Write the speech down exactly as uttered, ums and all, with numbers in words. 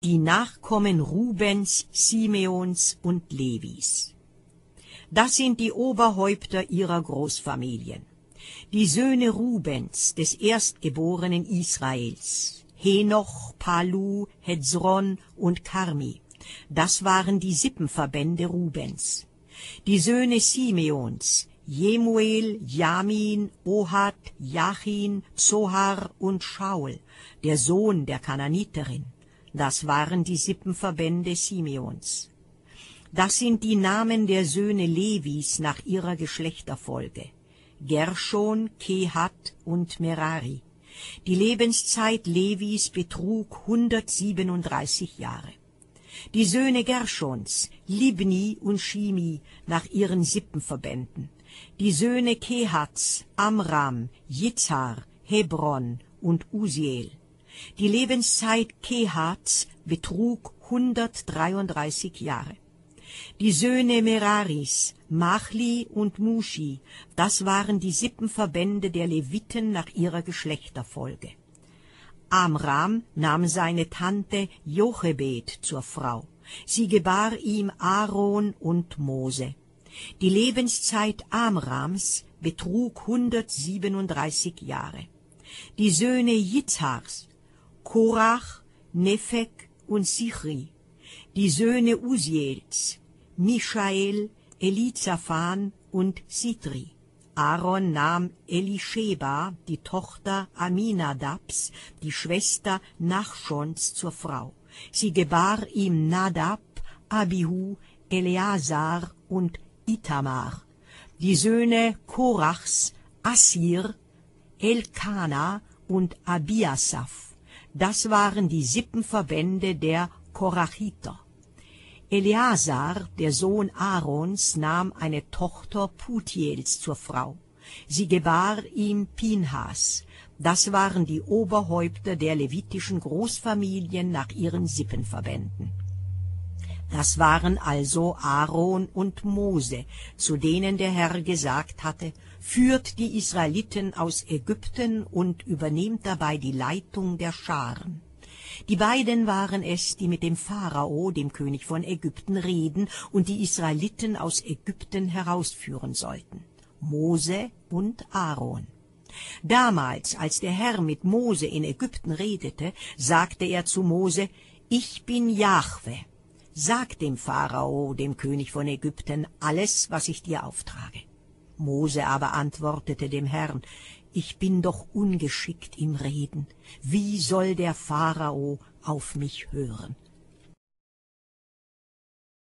Die Nachkommen Rubens, Simeons und Levis. Das sind die Oberhäupter ihrer Großfamilien. Die Söhne Rubens, des Erstgeborenen Israels, Henoch, Palu, Hezron und Karmi. Das waren die Sippenverbände Rubens. Die Söhne Simeons, Jemuel, Jamin, Ohad, Jachin, Zohar und Schaul, der Sohn der Kananiterin. Das waren die Sippenverbände Simeons. Das sind die Namen der Söhne Levis nach ihrer Geschlechterfolge: Gershon, Kehat und Merari. Die Lebenszeit Levis betrug hundertsiebenunddreißig Jahre. Die Söhne Gershons, Libni und Shimi nach ihren Sippenverbänden. Die Söhne Kehats, Amram, Jitzhar, Hebron und Usiel. Die Lebenszeit Kehats betrug hundertdreiunddreißig Jahre. Die Söhne Meraris, Machli und Mushi, das waren die Sippenverbände der Leviten nach ihrer Geschlechterfolge. Amram nahm seine Tante Jochebed zur Frau. Sie gebar ihm Aaron und Mose. Die Lebenszeit Amrams betrug hundertsiebenunddreißig Jahre. Die Söhne Jitzhars, Korach, Nephek und Sichri. Die Söhne Usiels, Mischael, Elizaphan und Sitri. Aaron nahm Elischeba, die Tochter Aminadabs, die Schwester Nachschons, zur Frau. Sie gebar ihm Nadab, Abihu, Eleazar und Itamar. Die Söhne Korachs, Assir, Elkana und Abiasaph. Das waren die Sippenverbände der Korachiter. Eleazar, der Sohn Aarons, nahm eine Tochter Putiels zur Frau. Sie gebar ihm Pinhas. Das waren die Oberhäupter der levitischen Großfamilien nach ihren Sippenverbänden. Das waren also Aaron und Mose, zu denen der Herr gesagt hatte: Führt die Israeliten aus Ägypten und übernehmt dabei die Leitung der Scharen. Die beiden waren es, die mit dem Pharao, dem König von Ägypten, reden und die Israeliten aus Ägypten herausführen sollten: Mose und Aaron. Damals, als der Herr mit Mose in Ägypten redete, sagte er zu Mose: Ich bin Jahwe. Sag dem Pharao, dem König von Ägypten, alles, was ich dir auftrage. Mose aber antwortete dem Herrn: Ich bin doch ungeschickt im Reden. Wie soll der Pharao auf mich hören?